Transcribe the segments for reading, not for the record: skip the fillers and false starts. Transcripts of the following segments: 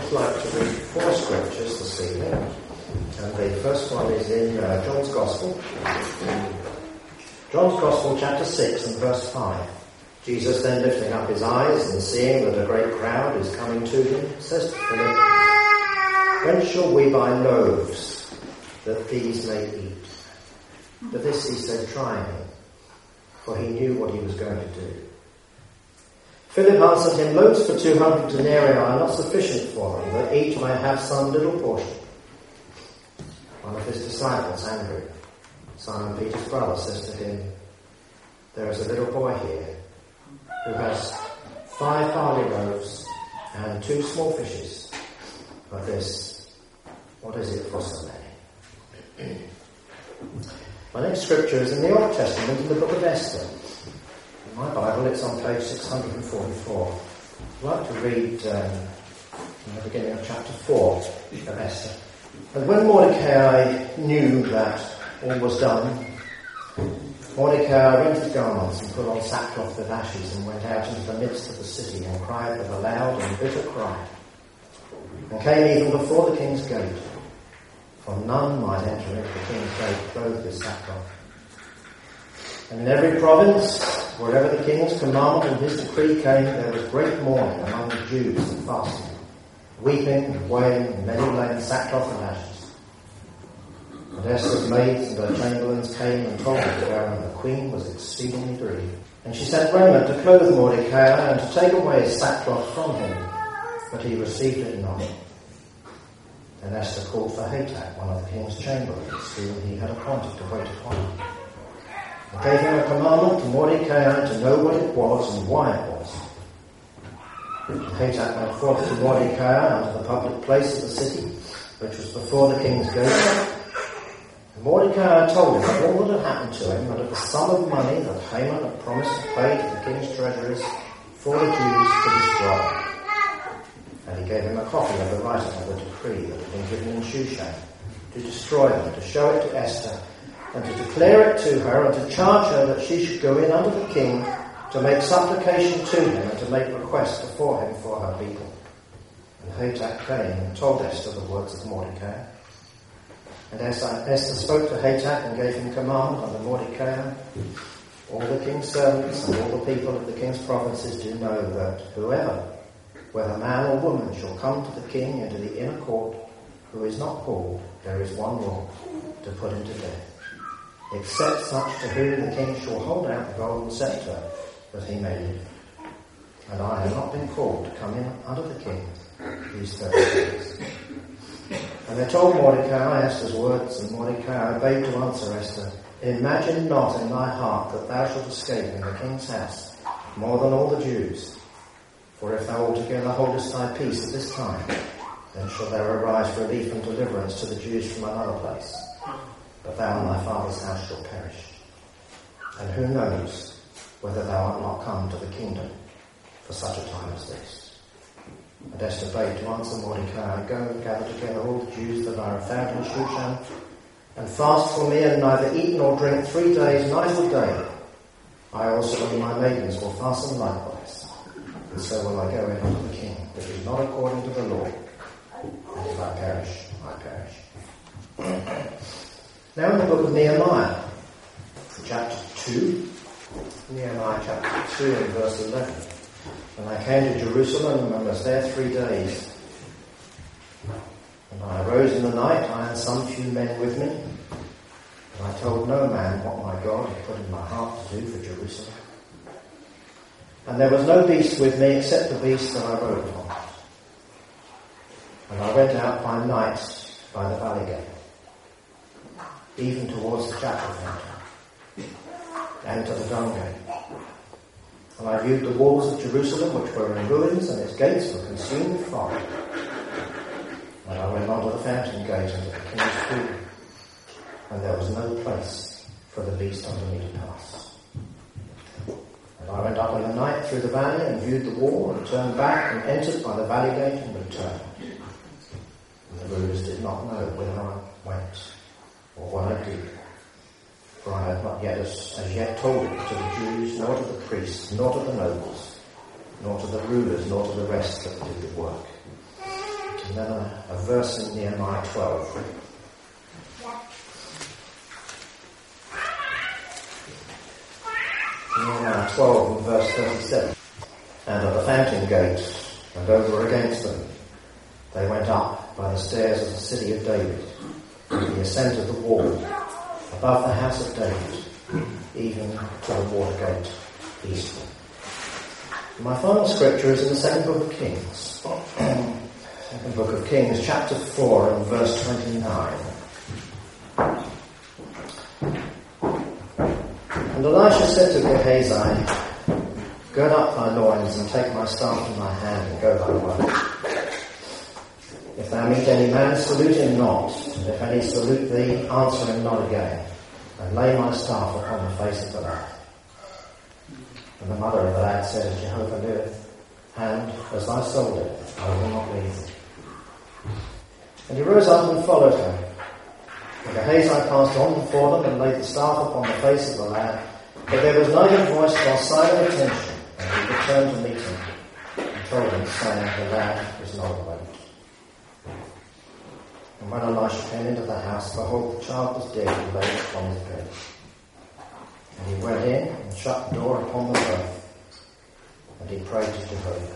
would like to read 4 scriptures this evening. And the first one is in John's Gospel. John's Gospel, chapter 6 and verse 5. Jesus then lifting up his eyes and seeing that a great crowd is coming to him, says to Philip, "When shall we buy loaves that these may eat?" But this he said, trying him, for he knew what he was going to do. Philip answered him, "Loaves for 200 denarii are not sufficient for them, that each may have some little portion." One of his disciples, Andrew, Simon Peter's brother, says to him, "There is a little boy here who has 5 barley loaves and 2 small fishes. But this, what is it for so many?" My next scripture is in the Old Testament, in the book of Esther. In my Bible, it's on page 644. I'd like to read from the beginning of chapter 4 of Esther. "And when Mordecai knew that all was done, Mordecai rent his garments and put on sackcloth with ashes and went out into the midst of the city and cried with a loud and bitter cry, and came even before the king's gate. For none might enter into the king's gate clothed with sackcloth. And in every province, wherever the king's commandment and his decree came, there was great mourning among the Jews and fasting, weeping and wailing, and many lay in sackcloth and ashes. And Esther's maids and her chamberlains came and told Mordecai, and the queen was exceedingly grieved. And she sent raiment to clothe Mordecai and to take away his sackcloth from him, but he received it not. And Esther called for Hatach, one of the king's chamberlains, whom he had appointed to wait upon him, and gave him a commandment to Mordecai to know what it was and why it was. And Hatach went forth to Mordecai unto the public place of the city, which was before the king's gate. And Mordecai told him of all that had happened to him, and of the sum of money that Haman had promised to pay to the king's treasuries for the Jews to destroy. And he gave him a copy of the writing of the decree that had been given in Shushan, to destroy them, to show it to Esther, and to declare it to her, and to charge her that she should go in unto the king to make supplication to him, and to make request before him for her people. And Hatach came and told Esther the words of Mordecai. And Esther spoke to Hatach and gave him commandment unto Mordecai, "All the king's servants and all the people of the king's provinces do know that whoever, whether man or woman, shall come to the king into the inner court, who is not called, there is one law, to put him to death, except such to whom the king shall hold out the golden scepter, that he may live. And I have not been called to come in unto the king these 30 days." And they told Mordecai Esther's words, and Mordecai obeyed to answer Esther, "Imagine not in thy heart that thou shalt escape in the king's house more than all the Jews. For if thou altogether holdest thy peace at this time, then shall there arise relief and deliverance to the Jews from another place. But thou and thy father's house shall perish. And who knows whether thou art not come to the kingdom for such a time as this?" And Esther bade to answer Mordecai, "Go and gather together all the Jews that are found in Shushan, and fast for me, and neither eat nor drink 3 days, night or day. I also and my maidens will fasten likewise. And so will I go in unto the king, but it is not according to the law. And if I perish, I perish." Now in the book of Nehemiah, chapter 2, Nehemiah chapter 2 and verse 11. "And I came to Jerusalem and was there 3 days. And I arose in the night, I and some few men with me. And I told no man what my God had put in my heart to do for Jerusalem. And there was no beast with me except the beast that I rode upon. And I went out by night by the valley gate, even towards the chapel fountain, and to the dung gate. And I viewed the walls of Jerusalem, which were in ruins, and its gates were consumed with fire. And I went on to the fountain gate and to the king's pool, and there was no place for the beast unto me to pass. And I went up in the night through the valley and viewed the wall, and turned back and entered by the valley gate and returned. And the rulers did not know whither I went or what I did. For I had not yet as yet told it to the Jews, nor to the priests, nor to the nobles, nor to the rulers, nor to the rest that did the work. To then a verse in Nehemiah 12. Nehemiah 12 and verse 37. And at the fountain gate and over against them, they went up by the stairs of the city of David, to the ascent of the wall, above the house of David, even to the water gate eastward. My final scripture is in the second book of Kings. Second book of Kings, chapter 4 and verse 29. And Elisha said to Gehazi, gird up thy loins and take my staff in thy hand and go thy way. If thou meet any man, salute him not, and if any salute thee, answer him not again, and lay my staff upon the face of the lad. And the mother of the lad said, Jehovah liveth, and as thy soul liveth, I will not leave thee. And he rose up and followed her. And Gehazi passed on before them and laid the staff upon the face of the lad, but there was neither voice nor sign of attention, and he returned to meet him, and told him, saying, the lad is not awake. And when Elisha came into the house, behold, the child was dead and laid upon his bed. And he went in and shut the door upon them both, and he prayed to Jehovah.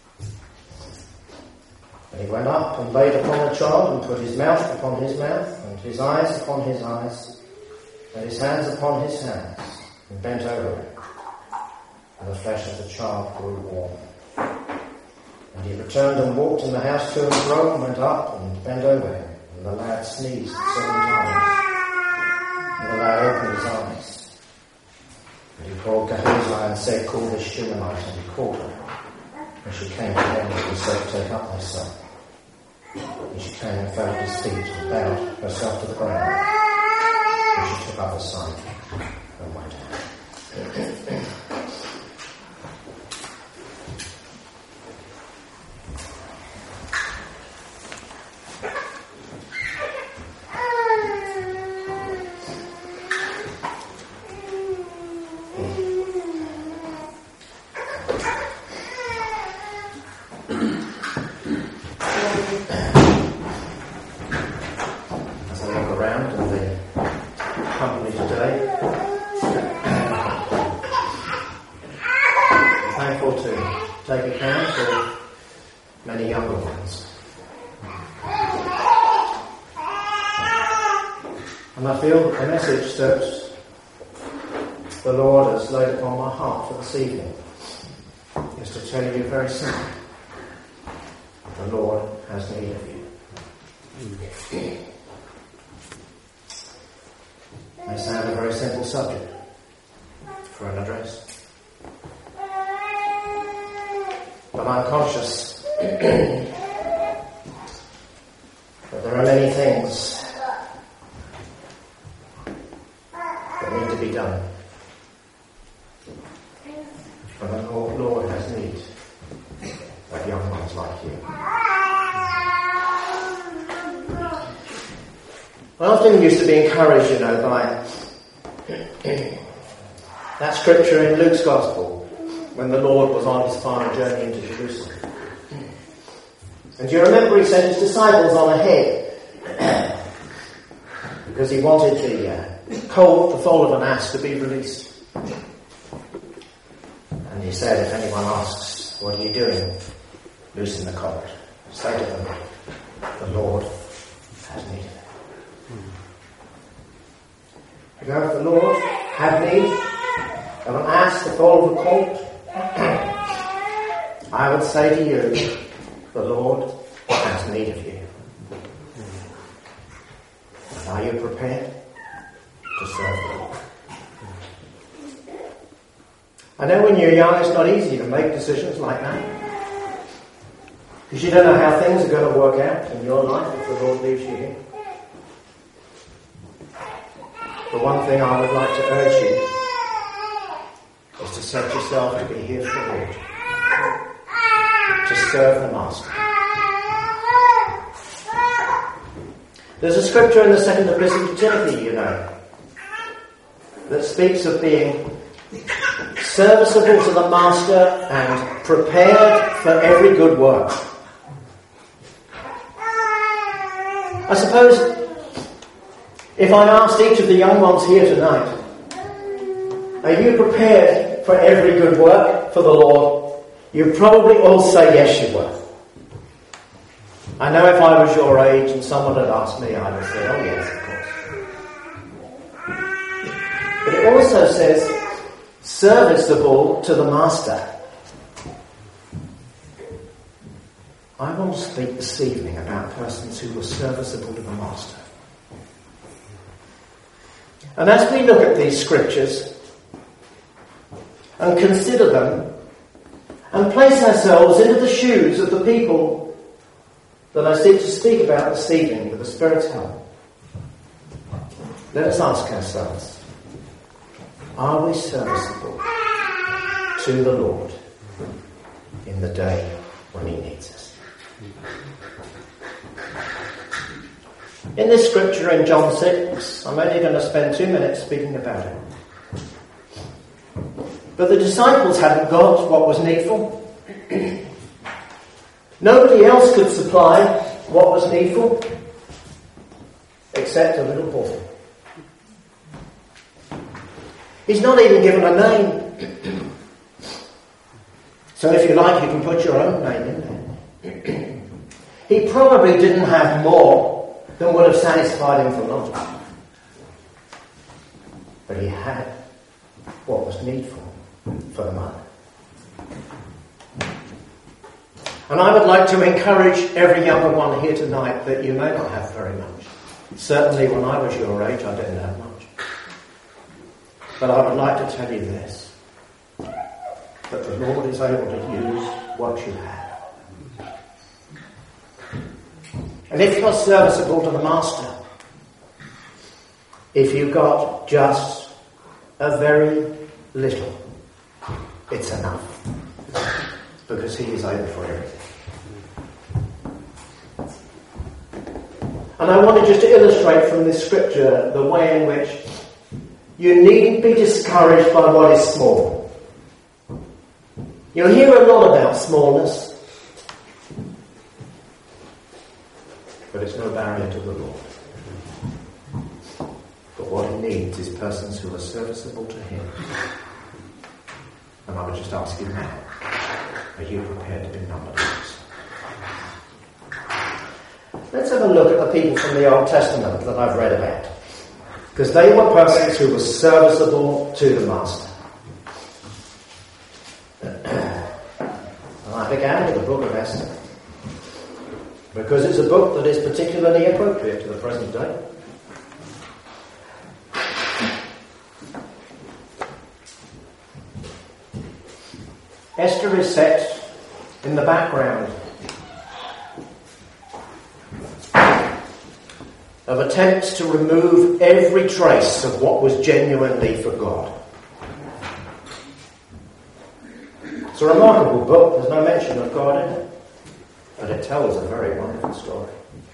And he went up and laid upon the child, and put his mouth upon his mouth, and his eyes upon his eyes, and his hands upon his hands, and bent over him. And the flesh of the child grew warm. And he returned and walked in the house to and fro, and went up and bent over him. And the lad sneezed 7 times. And the lad opened his eyes. And he called Gehazi and said, call this Shunammite. And he called her. And she came to him, and he said, take up thy son. And she came and fell at his feet and bowed herself to the ground. And she took up her son and went out. And I feel that the message that the Lord has laid upon my heart for this evening is to tell you very simply, the Lord has need of you. May sound a very simple subject for an address, but I'm conscious that there are many things that need to be done, and the Lord has need of young ones like you. I often used to be encouraged, by that scripture in Luke's Gospel when the Lord was on his final journey into Jerusalem. And do you remember he sent his disciples on ahead because he wanted the foal of an ass to be released. And he said, if anyone asks, what are you doing? Loosen the colt. Say to them, the Lord has need of it. If the Lord had need of an ass, the foal of a colt, I would say to you, the Lord has need of you. And are you prepared to serve the Lord? I know when you're young it's not easy to make decisions like that, because you don't know how things are going to work out in your life if the Lord leaves you here. The one thing I would like to urge you is to set yourself to be here for the Lord, to serve the Master. There's a scripture in the second epistle to Timothy, that speaks of being serviceable to the Master and prepared for every good work. I suppose if I asked each of the young ones here tonight, are you prepared for every good work for the Lord? You'd probably all say yes, you were. I know if I was your age and someone had asked me, I would say, oh yes, of course. But it also says, serviceable to the master. I want to speak this evening about persons who were serviceable to the master. And as we look at these scriptures and consider them and place ourselves into the shoes of the people that I seek to speak about this evening with the Spirit's help, let us ask ourselves, are we serviceable to the Lord in the day when He needs us? In this scripture in John 6, I'm only going to spend 2 minutes speaking about it. But the disciples hadn't got what was needful. Nobody else could supply what was needful except a little boy. He's not even given a name. So if you like, you can put your own name in there. He probably didn't have more than would have satisfied him for long. But he had what was needful for the mother. And I would like to encourage every younger one here tonight that you may not have very much. Certainly when I was your age, I didn't have much. But I would like to tell you this, that the Lord is able to use what you have. And if you're serviceable to the master, if you've got just a very little, it's enough. Because He is able for everything. And I wanted just to illustrate from this scripture the way in which you needn't be discouraged by what is small. You'll hear a lot about smallness, but it's no barrier to the Lord. But what He needs is persons who are serviceable to Him. And I would just ask you now, are you prepared to be numbered? Let's have a look at the people from the Old Testament that I've read about. Because they were persons who were serviceable to the master. And I began with the book of Esther. Because it's a book that is particularly appropriate to the present day. Esther is set in the background of attempts to remove every trace of what was genuinely for God. It's a remarkable book. There's no mention of God in it, but it tells a very wonderful story.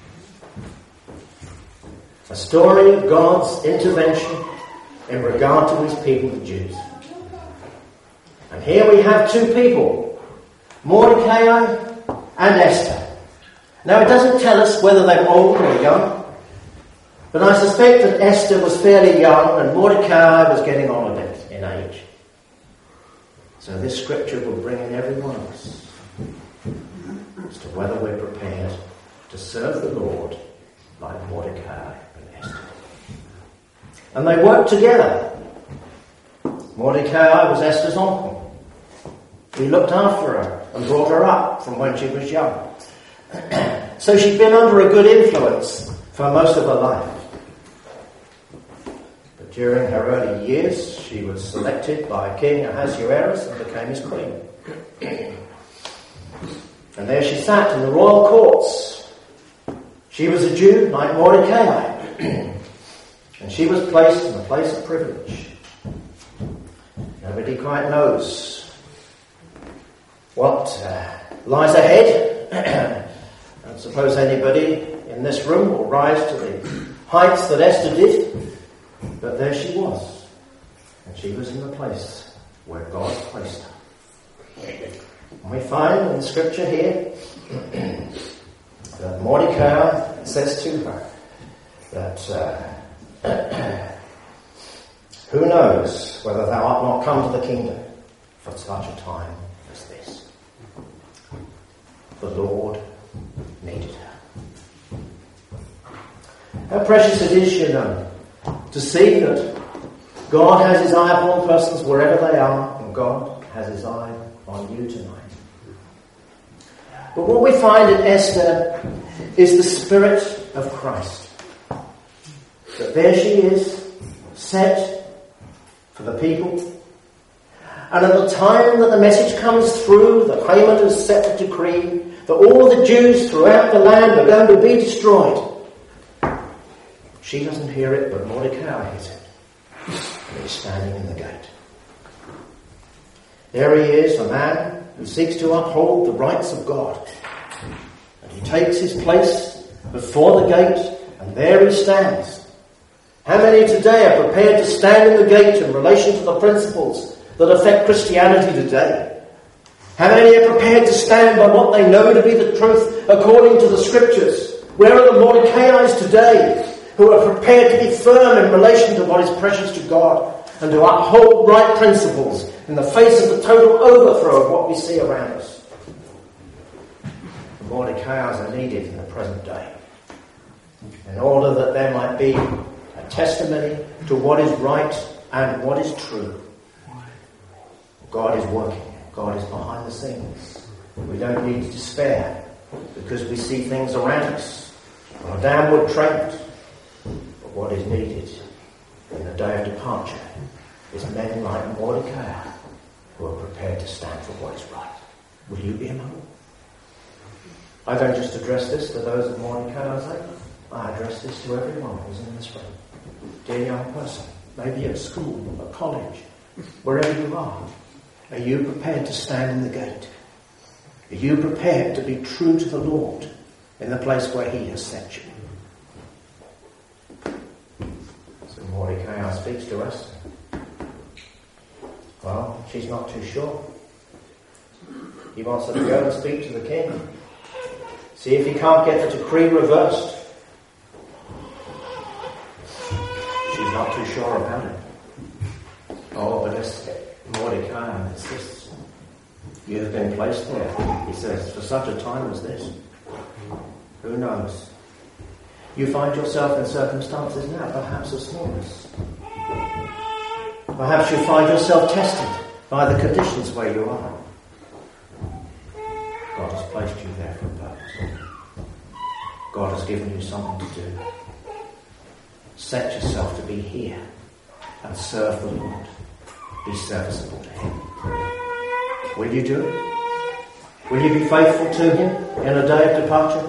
A story of God's intervention in regard to His people, the Jews. And here we have two people, Mordecai and Esther. Now it doesn't tell us whether they're old or young, but I suspect that Esther was fairly young and Mordecai was getting on a bit in age. So this scripture will bring in every one of us as to whether we're prepared to serve the Lord like Mordecai and Esther. And they worked together. Mordecai was Esther's uncle. He looked after her and brought her up from when she was young. So she'd been under a good influence for most of her life. But during her early years, she was selected by King Ahasuerus and became his queen. And there she sat in the royal courts. She was a Jew like Mordecai. And she was placed in a place of privilege. Nobody quite knows what lies ahead. I don't suppose anybody in this room will rise to the heights that Esther did, but there she was, and she was in the place where God placed her. And we find in the scripture here that Mordecai says to her that who knows whether thou art not come to the kingdom for such a time as this. The Lord needed her. How precious it is, you know, to see that God has his eye upon persons wherever they are, and God has his eye on you tonight. But what we find in Esther is the Spirit of Christ. That there she is, set for the people. And at the time that the message comes through, that Haman has set the decree, that all the Jews throughout the land are going to be destroyed. She doesn't hear it, but Mordecai hears it. And he's standing in the gate. There he is, a man who seeks to uphold the rights of God. And he takes his place before the gate, and there he stands. How many today are prepared to stand in the gate in relation to the principles that affect Christianity today? How many are prepared to stand by what they know to be the truth according to the Scriptures? Where are the Mordecais today who are prepared to be firm in relation to what is precious to God and to uphold right principles in the face of the total overthrow of what we see around us? The Mordecais are needed in the present day in order that there might be a testimony to what is right and what is true. God is working. God is behind the scenes. We don't need to despair because we see things around us on a downward trend. But what is needed in the day of departure is men like Mordecai who are prepared to stand for what is right. Will you be among them? I don't just address this to those of Mordecai's age. I address this to everyone who's in this room. Dear young person, maybe at school, at college, wherever you are. Are you prepared to stand in the gate? Are you prepared to be true to the Lord in the place where he has set you? So Mordecai speaks to us. Well, she's not too sure. He wants her to go and speak to the king. See if he can't get the decree reversed. She's not too sure about it. Oh, but Mordecai insists. You have been placed there, he says, for such a time as this. Who knows? You find yourself in circumstances now, perhaps as small as. Perhaps you find yourself tested by the conditions where you are. God has placed you there for a purpose. God has given you something to do. Set yourself to be here and serve the Lord. Be serviceable to him. Will you do it? Will you be faithful to him in a day of departure?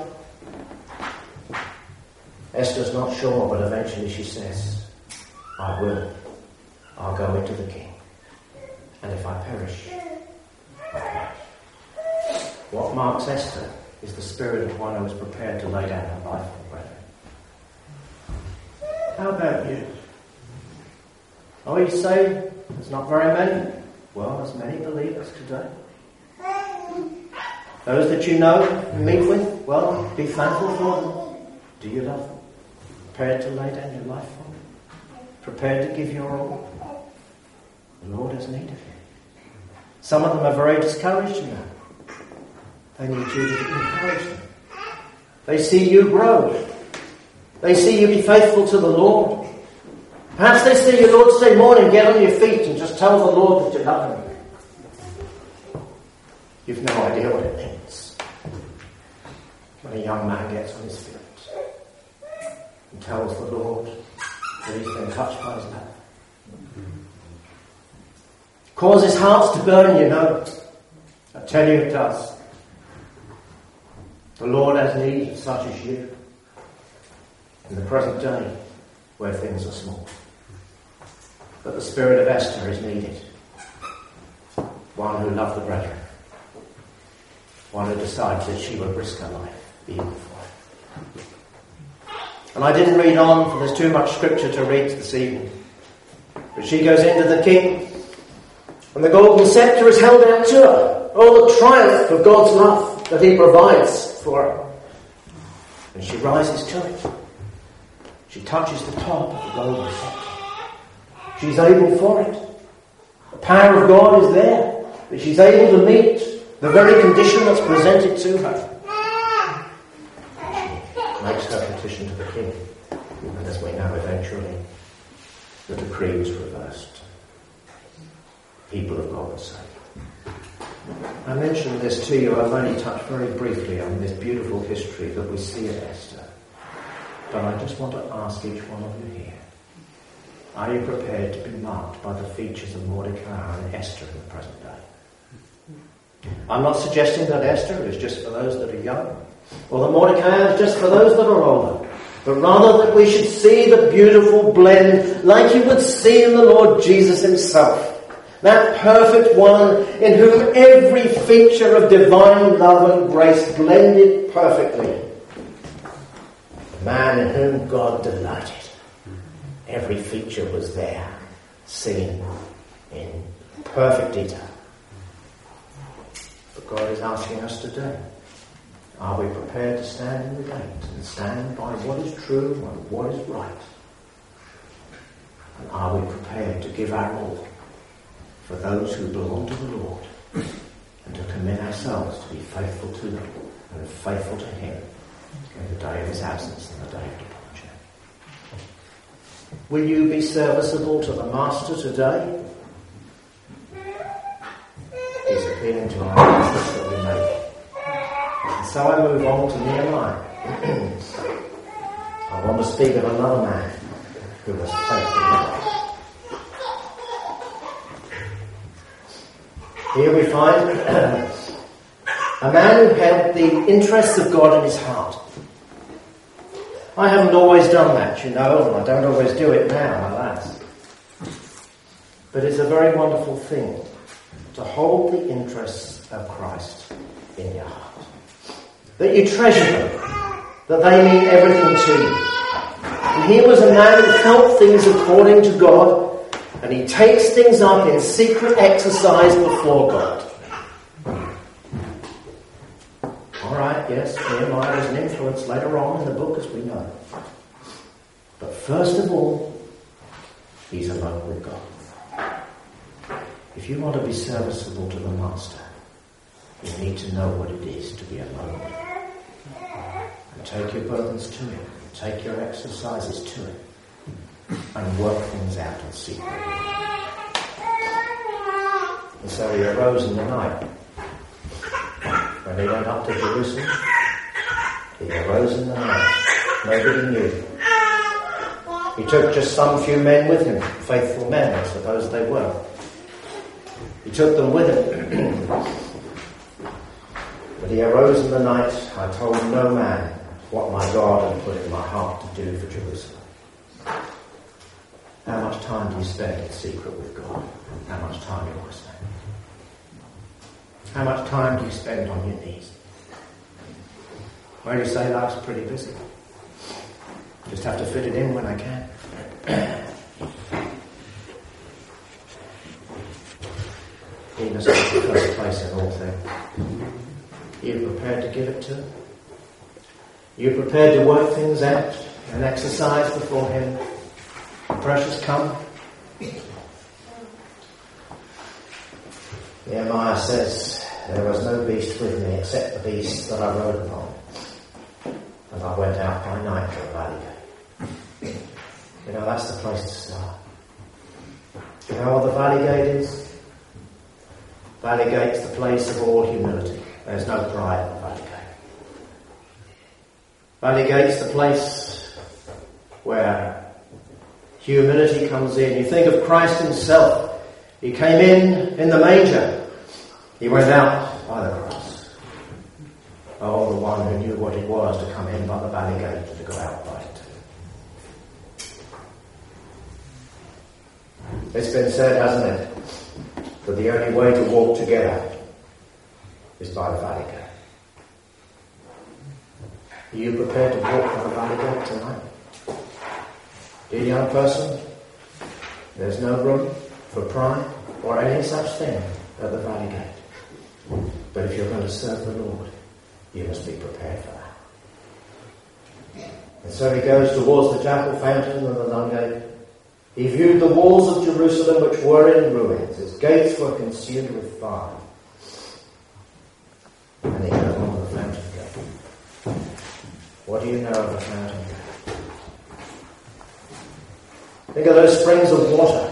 Esther's not sure, but eventually she says, I will. I'll go into the king. And if I perish, I perish. What marks Esther is the spirit of one who is prepared to lay down her life for brethren. How about you? Oh, you say there's not very many. Well, there's many believers today. Those that you know and meet with, well, be thankful for them. Do you love them? Prepared to lay down your life for them? Prepared to give your all? The Lord has need of you. Some of them are very discouraged now. They need you to encourage them. They see you grow. They see you be faithful to the Lord. Perhaps they see you, Lord, say, morning, get on your feet and just tell the Lord that you love him. You've no idea what it means when a young man gets on his feet and tells the Lord that he's been touched by his love. Causes hearts to burn, you know. I tell you it does. The Lord has need of such as you in the present day where things are small. But the spirit of Esther is needed. One who loved the brethren. One who decides that she would risk her life even for it. And I didn't read on, for there's too much scripture to read this evening. But she goes into the king, and the golden scepter is held out to her. Oh, the triumph of God's love that he provides for her. And she rises to it. She touches the top of the golden scepter. She's able for it. The power of God is there, but she's able to meet the very condition that's presented to her. She makes her petition to the king. And as we know, eventually, the decree was reversed. People of God were saved. I mentioned this to you. I've only touched very briefly on this beautiful history that we see in Esther. But I just want to ask each one of you here, are you prepared to be marked by the features of Mordecai and Esther in the present day? I'm not suggesting that Esther is just for those that are young, or that Mordecai is just for those that are older, but rather that we should see the beautiful blend like you would see in the Lord Jesus himself. That perfect one in whom every feature of divine love and grace blended perfectly. The man in whom God delighted. Every feature was there, seen in perfect detail. But God is asking us today, are we prepared to stand in the gate and stand by what is true and what is right? And are we prepared to give our all for those who belong to the Lord, and to commit ourselves to be faithful to them and faithful to him in the day of his absence and the day of departure? Will you be serviceable to the Master today? He's appealing to our efforts that we make. And so I move on to Nehemiah. I want to speak of another man who was faithful. Here we find a man who held the interests of God in his heart. I haven't always done that, and I don't always do it now, alas. But it's a very wonderful thing to hold the interests of Christ in your heart. That you treasure them, that they mean everything to you. And he was a man who felt things according to God, and he takes things up in secret exercise before God. All right, yes, Nehemiah is an influence later on in the book, as we know. But first of all, he's alone with God. If you want to be serviceable to the Master, you need to know what it is to be alone with him. And take your burdens to him. Take your exercises to him. And work things out in secret. And so he arose in the night. When he went up to Jerusalem, he arose in the night. Nobody knew. He took just some few men with him, faithful men, I suppose they were. He took them with him. But he arose in the night. I told no man what my God had put in my heart to do for Jerusalem. How much time do you spend in secret with God? How much time do I spend? How much time do you spend on your knees? Well, you say life's pretty busy. Just have to fit it in when I can. He must be the first place in all things. Are you prepared to give it to him? Are you prepared to work things out and exercise before him? Precious come. Nehemiah says, there was no beast with me except the beast that I rode upon. And I went out by night to the valley gate. You know, that's the place to start. Do you know what the valley gate is? Valley gate's the place of all humility. There's no pride in the valley gate. Valley gate's the place where humility comes in. You think of Christ himself. He came in the manger. He went out by the cross. Oh, the one who knew what it was to come in by the valley gate and to go out by it. It's been said, hasn't it, that the only way to walk together is by the valley gate. Are you prepared to walk by the valley gate tonight? Dear young person, there's no room for pride or any such thing at the valley gate. But if you're going to serve the Lord, you must be prepared for that. And so he goes towards the chapel fountain and the Nun Gate. He viewed the walls of Jerusalem which were in ruins. Its gates were consumed with fire. And he goes on to the fountain gate. What do you know of the fountain gate? Think of those springs of water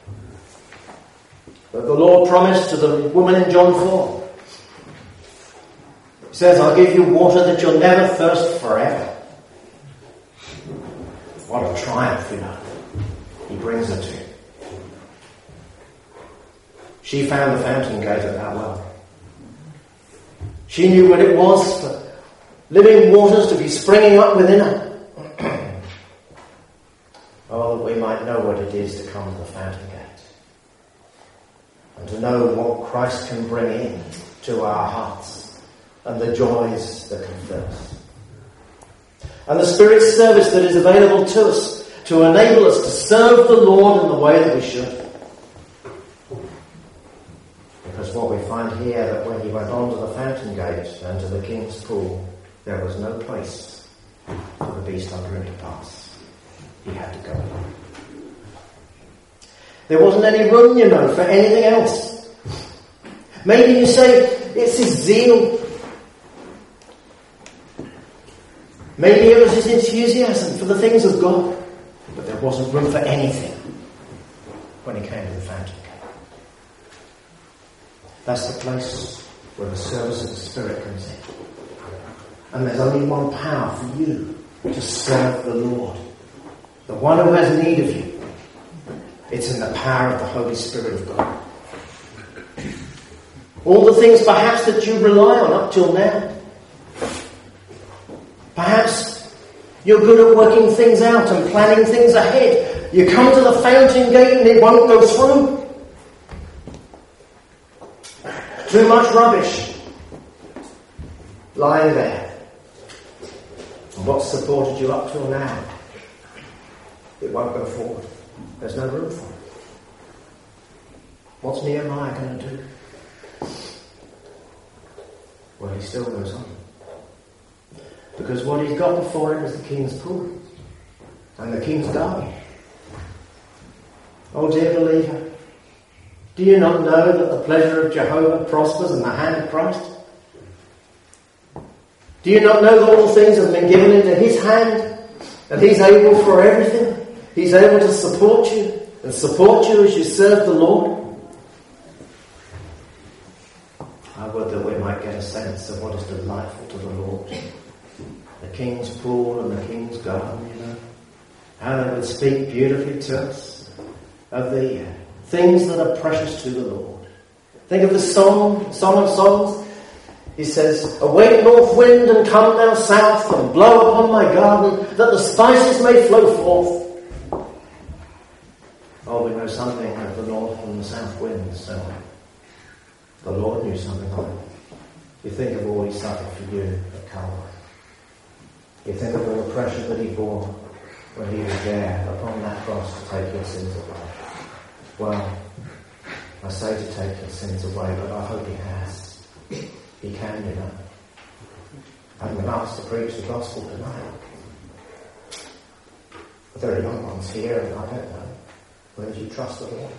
that the Lord promised to the woman in John 4. He says, I'll give you water that you'll never thirst forever. What a triumph, he brings her to. She found the fountain gate at that well. She knew what it was for living waters to be springing up within her. Oh, that we might know what it is to come to the fountain gate. And to know what Christ can bring in to our hearts and the joys that can fill us. And the Spirit's service that is available to us to enable us to serve the Lord in the way that we should. Because what we find here, that when he went on to the fountain gate and to the king's pool, there was no place for the beast under him to pass. He had to go. There wasn't any room, for anything else. Maybe you say, it's his zeal. Maybe it was his enthusiasm for the things of God. But there wasn't room for anything when he came to the fountain gate. That's the place where the service of the Spirit comes in. And there's only one power for you to serve the Lord. The one who has need of you. It's in the power of the Holy Spirit of God. All the things perhaps that you rely on up till now. Perhaps you're good at working things out and planning things ahead. You come to the fountain gate and it won't go through. Too much rubbish lying there. And what's supported you up till now, it won't go forward. There's no room for it. What's Nehemiah going to do? Well, he still goes on. Because what he's got before him is the king's pool and the king's garden. Oh, dear believer, do you not know that the pleasure of Jehovah prospers in the hand of Christ? Do you not know that all things have been given into his hand and he's able for everything? He's able to support you and support you as you serve the Lord. I would that we might get a sense of what is delightful to the Lord. The king's pool and the king's garden, How they would speak beautifully to us of the things that are precious to the Lord. Think of the Song of Songs. He says, awake north wind and come thou south and blow upon my garden that the spices may flow forth. Oh, we know something of the north and the south winds, so the Lord knew something of it. You think of all he suffered for you at Calvary. You think of all the pressure that he bore when he was there upon that cross to take your sins away. Well, I say to take your sins away, but I hope he has. He can, I'm been asked to preach the gospel tonight. But there are young ones here, and I don't know. When do you trust the Lord?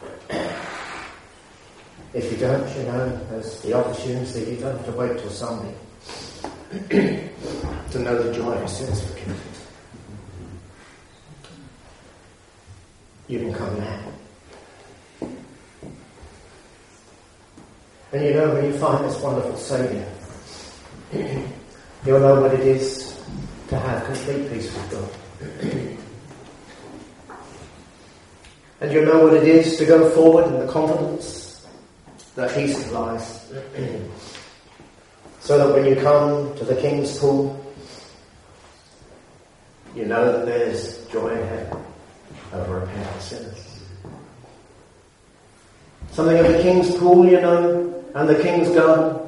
If you don't, there's the opportunity. You don't have to wait till Sunday to know the joy of sins forgiven. You can come now. And when you find this wonderful Saviour, you'll know what it is to have complete peace with God. And you'll know what it is to go forward in the confidence that he supplies. So that when you come to the king's pool, you know that there's joy in heaven over repentant sinners. Something of the king's pool, and the king's garden.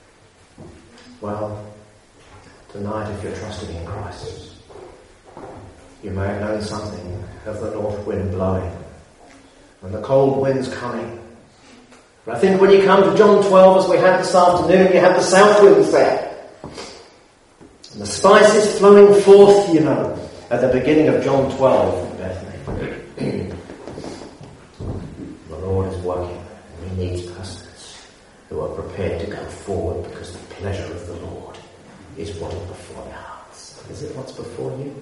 Well, tonight, if you're trusting in Christ, you may have known something of the north wind blowing and the cold winds coming. But I think when you come to John 12, as we had this afternoon, you have the south winds there. And the spices flowing forth, at the beginning of John 12 in Bethany. The Lord is working, and he needs persons who are prepared to go forward because the pleasure of the Lord is what is before their hearts. Is it what's before you?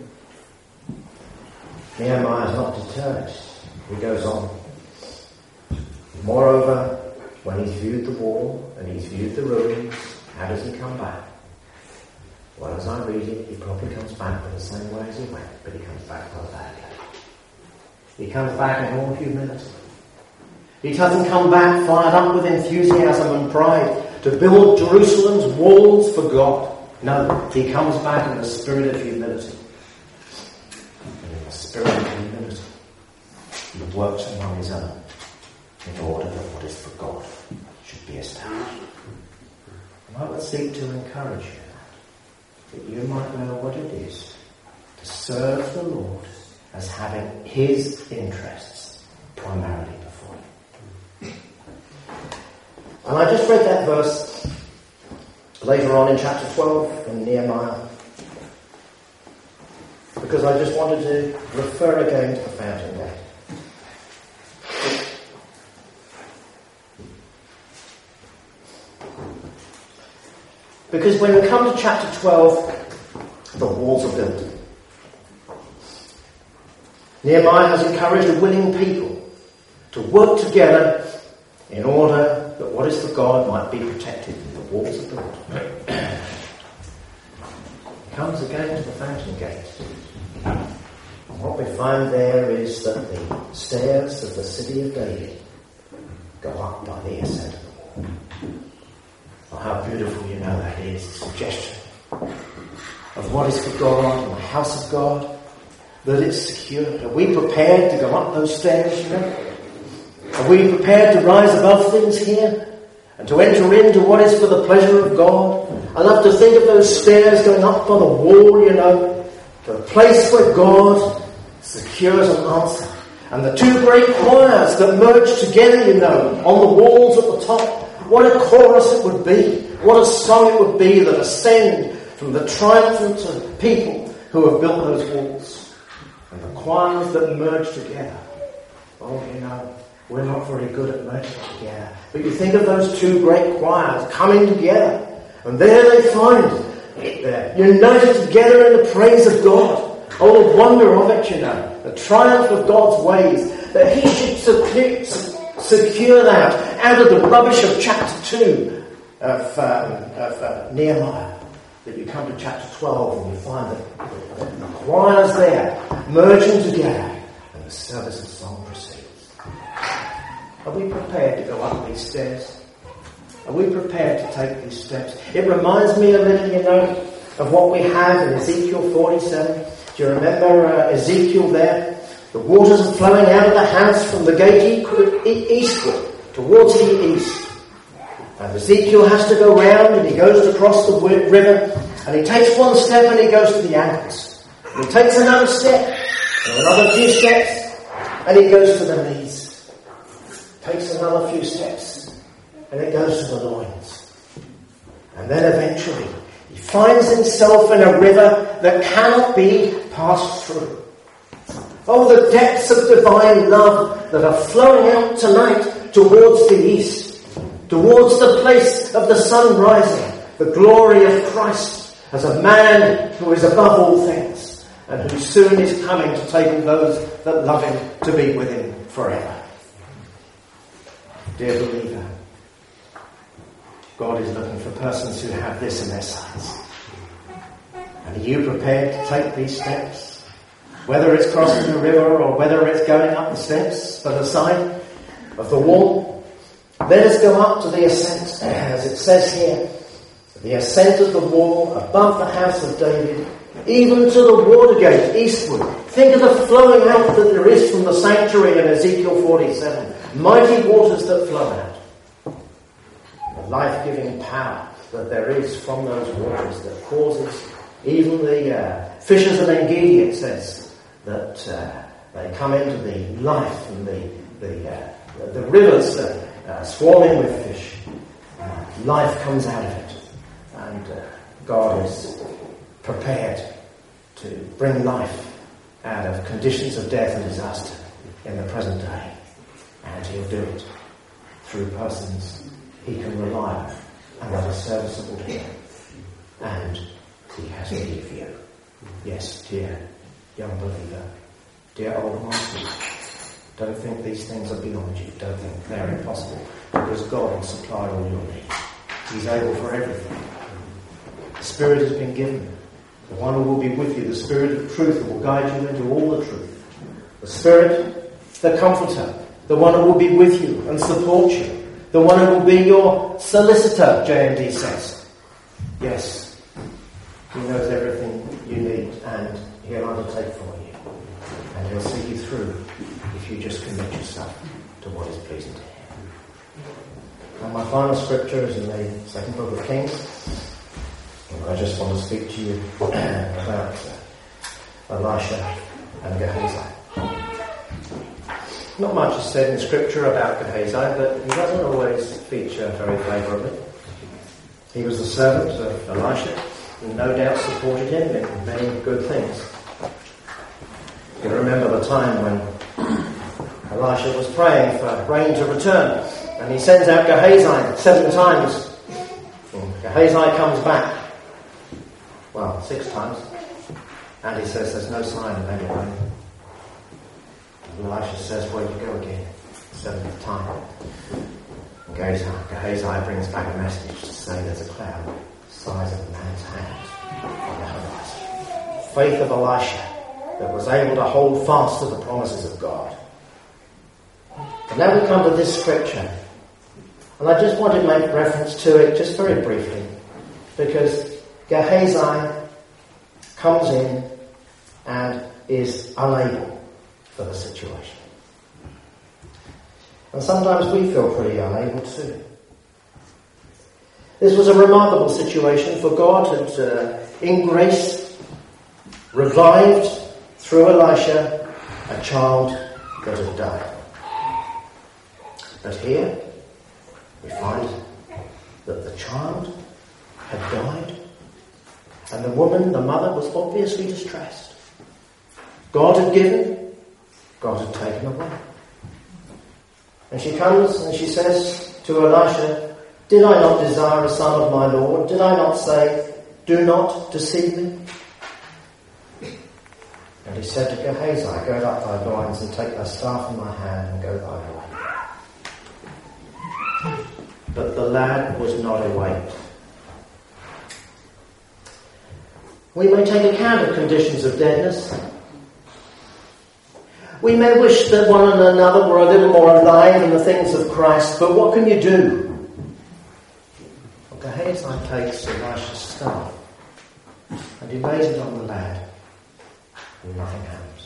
Nehemiah is not deterred. He goes on. Moreover, when he's viewed the wall and he's viewed the ruins, how does he come back? Well, as I read it, he probably comes back in the same way as he went, but he comes back by value. He comes back in all humility. He doesn't come back fired up with enthusiasm and pride to build Jerusalem's walls for God. No, he comes back in the spirit of humility. And in the spirit of humility, he works among his own in order that what is for God should be established. And I would seek to encourage you that you might know what it is to serve the Lord as having his interests primarily before you. And I just read that verse later on in chapter 12 in Nehemiah because I just wanted to refer again to the fountain gate. Because when we come to chapter 12, the walls are built. Nehemiah has encouraged a willing people to work together in order that what is for God might be protected. The walls are built. He comes again to the fountain gate. And what we find there is that the stairs of the city of David go up by the ascent of the wall. Oh, how beautiful that is, a suggestion of what is for God in the house of God, that it's secure. Are we prepared to go up those stairs, Are we prepared to rise above things here and to enter into what is for the pleasure of God? I love to think of those stairs going up by the wall, to a place where God secures an answer. And the two great choirs that merge together, on the walls at the top. What a chorus it would be. What a song it would be that ascend from the triumphant people who have built those walls. And the choirs that merge together. Oh, we're not very good at merging together. But you think of those two great choirs coming together. And there they find it, united together in the praise of God. Oh, the wonder of it, the triumph of God's ways. That he should secure that out of the rubbish of chapter 2 of Nehemiah. That you come to chapter 12 and you find that the choirs there merging together and the service of song proceeds. Are we prepared to go up these stairs? Are we prepared to take these steps? It reminds me a little, of what we have in Ezekiel 47. Do you remember Ezekiel there? The waters are flowing out of the house from the gate eastward, towards the east. And Ezekiel has to go round and he goes to cross the river and he takes one step and he goes to the ankles. And he takes another step and another few steps and he goes to the knees. Takes another few steps and it goes to the loins. And then eventually he finds himself in a river that cannot be passed through. Oh, the depths of divine love that are flowing out tonight towards the east, towards the place of the sun rising, the glory of Christ as a man who is above all things and who soon is coming to take those that love him to be with him forever. Dear believer, God is looking for persons who have this in their sights. And are you prepared to take these steps? Whether it's crossing the river or whether it's going up the steps by the side of the wall, let us go up to the ascent, as it says here, the ascent of the wall above the house of David, even to the water gate eastward. Think of the flowing out that there is from the sanctuary in Ezekiel 47. Mighty waters that flow out. The life-giving power that there is from those waters that causes even the fishes of En-gedi, it says, that they come into the life and the rivers swarming with fish. Life comes out of it. And God is prepared to bring life out of conditions of death and disaster in the present day. And he'll do it through persons he can rely on and that are serviceable to him. And he has need of you. Yes, dear young believer, dear old martyr, don't think these things are beyond you. Don't think they're impossible, because God will supply all your needs. He's able for everything. The Spirit has been given. The one who will be with you, the Spirit of truth, who will guide you into all the truth. The Spirit, the Comforter, the one who will be with you and support you. The one who will be your solicitor, J&D says. Yes, he knows everything you need and he'll undertake for you. And he'll see you through if you just commit yourself to what is pleasing to him. And my final scripture is in the second book of Kings. And I just want to speak to you about Elisha and Gehazi. Not much is said in scripture about Gehazi, but he doesn't always feature very favourably. He was the servant of Elisha, who no doubt supported him in many good things. You remember the time when Elisha was praying for rain to return, and he sends out Gehazi 7 times. And Gehazi comes back, 6 times, and he says there's no sign of any rain. And Elisha says, well, you go again, 7th time. And Gehazi brings back a message to say there's a cloud the size of a man's hand on the horizon. Faith of Elisha that was able to hold fast to the promises of God. And now we come to this scripture. And I just want to make reference to it just very briefly, because Gehazi comes in and is unable for the situation. And sometimes we feel pretty unable too. This was a remarkable situation, for God had, in grace, revived through Elisha a child that had died. But here we find that the child had died, and the woman, the mother, was obviously distressed. God had given, God had taken away. And she comes and she says to Elisha, did I not desire a son of my Lord? Did I not say, do not deceive me? And he said to Gehazi, gird up thy loins and take thy staff in thy hand and go thy way. But the lad was not awake. We may take account of conditions of deadness. We may wish that one and another were a little more alive in the things of Christ, but what can you do? Well, Gehazi takes Elisha's staff and he lays it on the lad, and nothing happens.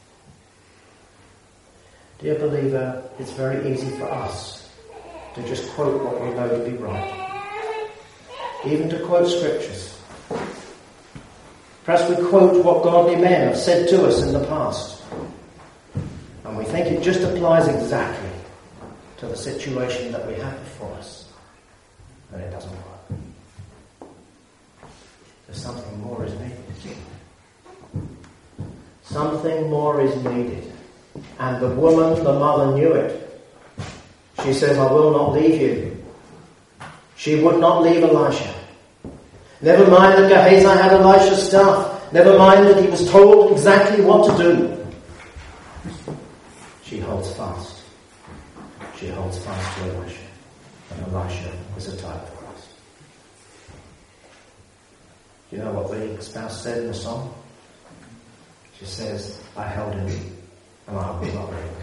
Dear believer, it's very easy for us to just quote what we know to be right, even to quote scriptures. Perhaps we quote what godly men have said to us in the past, and we think it just applies exactly to the situation that we have before us, and it doesn't work. There's something more is needed. Something more is needed. And the woman, the mother, knew it. She says, I will not leave you. She would not leave Elisha. Never mind that Gehazi had Elisha's staff. Never mind that he was told exactly what to do. She holds fast. She holds fast to Elisha. And Elisha is a type of Christ. Do you know what the spouse said in the song? She says, I held him and I will not let him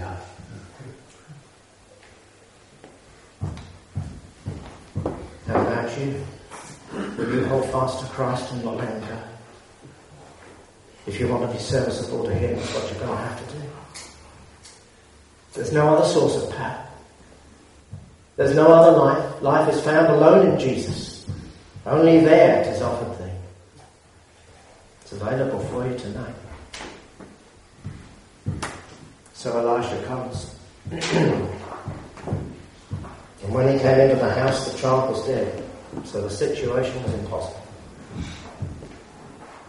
go. How about you? Will you hold fast to Christ and not let him go? If you want to be serviceable to him, that's what you're going to have to do. There's no other source of power. There's no other life. Life is found alone in Jesus. Only there it is offered thee. It's available for you tonight. So Elisha comes. And when he came into the house, the child was dead. So the situation was impossible.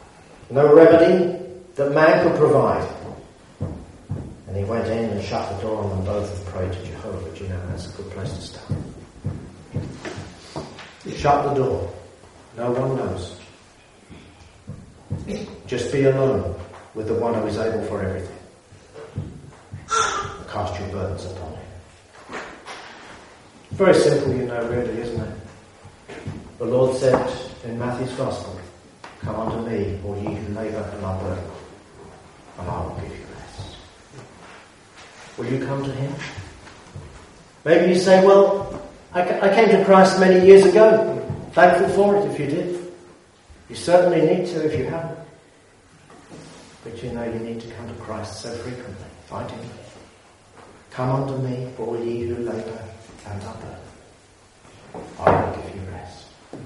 no remedy that man could provide. And he went in and shut the door on them both and prayed to Jehovah. Do you know, that's a good place to start. Shut the door. No one knows. Just be alone with the one who is able for everything. Cast your burdens upon him. Very simple, you know, really, isn't it? The Lord said in Matthew's Gospel, "Come unto me, all ye who labour and are burdened, and I will give you rest." Will you come to him? Maybe you say, well, I came to Christ many years ago. Thankful for it if you did. You certainly need to if you haven't. But you know you need to come to Christ so frequently. I do. Come unto me, all ye who labour and are burdened. I will give you rest.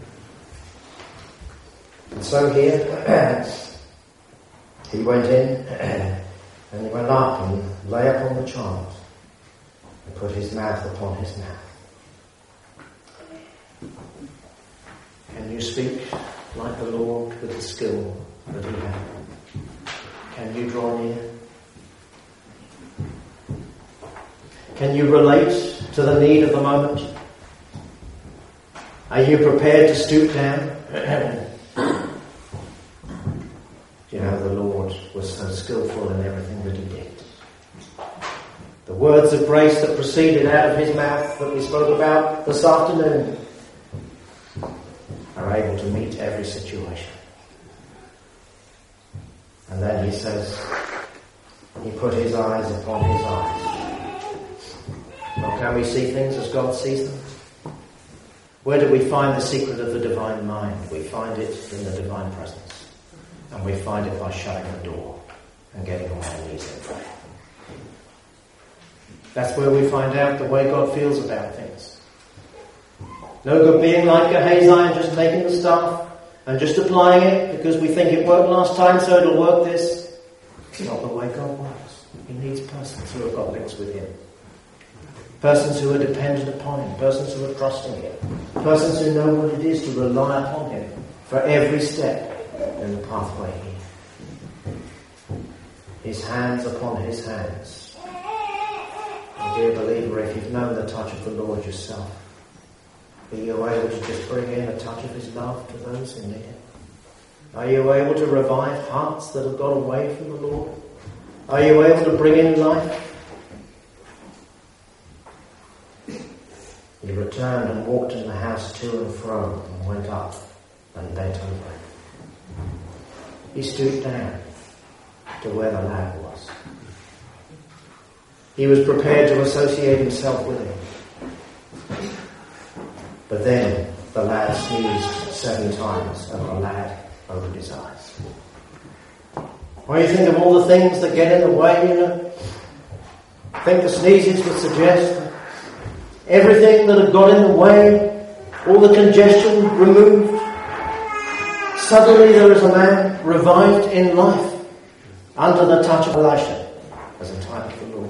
And so here, he went in and he went up and lay upon the child and put his mouth upon his mouth. Can you speak like the Lord with the skill that he had? Can you draw near? Can you relate to the need of the moment? Are you prepared to stoop down? You know, the Lord was so skillful in everything that he did. The words of grace that proceeded out of his mouth that we spoke about this afternoon are able to meet every situation. And then he says, he put his eyes upon his eyes. Well, can we see things as God sees them? Where do we find the secret of the divine mind? We find it in the divine presence. And we find it by shutting the door and getting on our knees in prayer. That's where we find out the way God feels about things. No good being like Gehazi and just taking the stuff and just applying it because we think it worked last time, so it'll work this. It's not the way God works. He needs persons who have got links with him. Persons who are dependent upon him. Persons who are trusting him. Persons who know what it is to rely upon him for every step in the pathway here. His hands upon his hands. And dear believer, if you've known the touch of the Lord yourself, are you able to just bring in a touch of his love to those who need it? Are you able to revive hearts that have got away from the Lord? Are you able to bring in life? He returned and walked in the house to and fro and went up and bent over him. He stooped down to where the lad was. He was prepared to associate himself with him. But then the lad sneezed 7 times and the lad opened his eyes. When you think of all the things that get in the way, you know, I think the sneezes would suggest that everything that had got in the way, all the congestion removed. Suddenly there is a man revived in life under the touch of Elisha as a type of the Lord.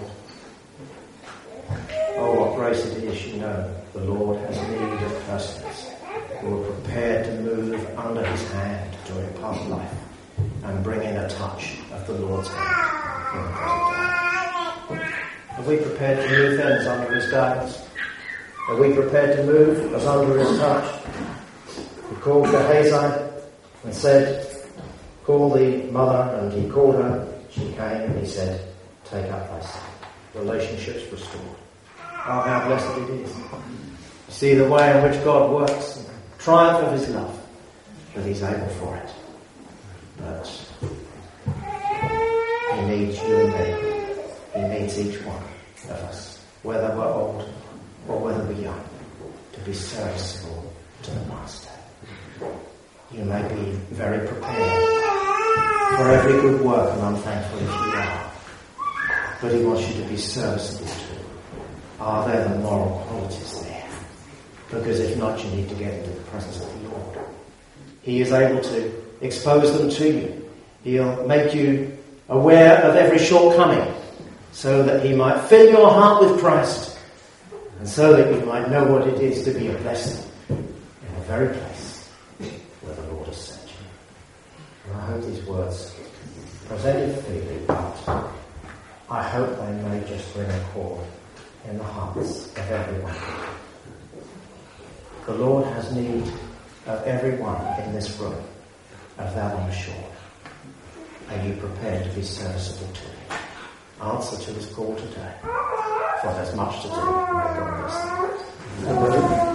Oh, what grace it is, you know. The Lord has need of persons who are prepared to move under his hand to impart life and bring in a touch of the Lord's hand in the present time. Are we prepared to move things under his guidance? Are we prepared to move as under his touch? He called Gehazi and said, call the mother, and he called her. She came and he said, take up thy son. Relationships restored. Oh, how blessed it is. You see the way in which God works, the triumph of his love, that he's able for it. But he needs you and me. He needs each one of us, whether we're old or whether we're young, to be serviceable to the Master. You may be very prepared for every good work, and I'm thankful if you are. But he wants you to be serviceable too. Are there the moral qualities there? Because if not, you need to get into the presence of the Lord. He is able to expose them to you. He'll make you aware of every shortcoming so that he might fill your heart with Christ and so that you might know what it is to be a blessing in the very place where the Lord has sent you. And I hope these words presented freely, but I hope they may just ring a chord in the hearts of everyone. The Lord has need of everyone in this room, of that I'm sure. Are you prepared to be serviceable to him? Answer to his call today, for there's much to do. May God bless you.